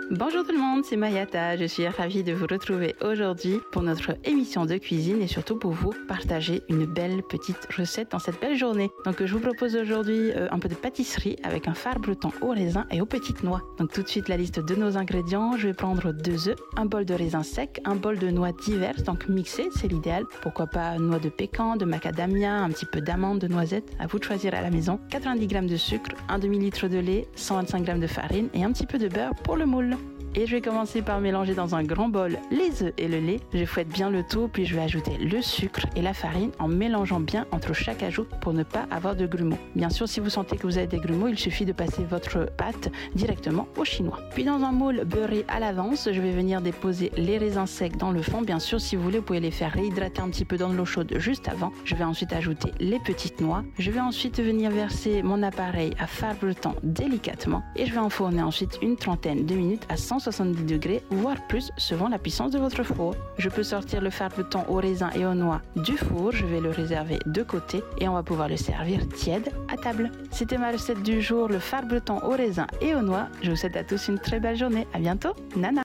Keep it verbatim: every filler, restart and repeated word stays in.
Bonjour tout le monde, c'est Mayata. Je suis ravie de vous retrouver aujourd'hui pour notre émission de cuisine et surtout pour vous partager une belle petite recette dans cette belle journée. Donc je vous propose aujourd'hui euh, un peu de pâtisserie avec un fard breton au raisin et aux petites noix. Donc tout de suite la liste de nos ingrédients. Je vais prendre deux œufs, un bol de raisin sec, un bol de noix diverses, donc mixées, c'est l'idéal. Pourquoi pas noix de pécan, de macadamia, un petit peu d'amande, de noisettes, à vous de choisir à la maison. quatre-vingt-dix grammes de sucre, un demi-litre de lait, cent vingt-cinq grammes de farine et un petit peu de beurre pour le moule. Et je vais commencer par mélanger dans un grand bol les œufs et le lait. Je fouette bien le tout, puis je vais ajouter le sucre et la farine en mélangeant bien entre chaque ajout pour ne pas avoir de grumeaux. Bien sûr, si vous sentez que vous avez des grumeaux, il suffit de passer votre pâte directement au chinois. Puis dans un moule beurré à l'avance, je vais venir déposer les raisins secs dans le fond. Bien sûr, si vous voulez, vous pouvez les faire réhydrater un petit peu dans de l'eau chaude juste avant. Je vais ensuite ajouter les petites noix. Je vais ensuite venir verser mon appareil à fard breton délicatement et je vais enfourner ensuite une trentaine de minutes à cent soixante-dix degrés, voire plus, selon la puissance de votre four. Je peux sortir le fard breton au raisin et aux noix du four. Je vais le réserver de côté et on va pouvoir le servir tiède à table. C'était ma recette du jour, le fard breton au raisin et aux noix. Je vous souhaite à tous une très belle journée. À bientôt. Nana.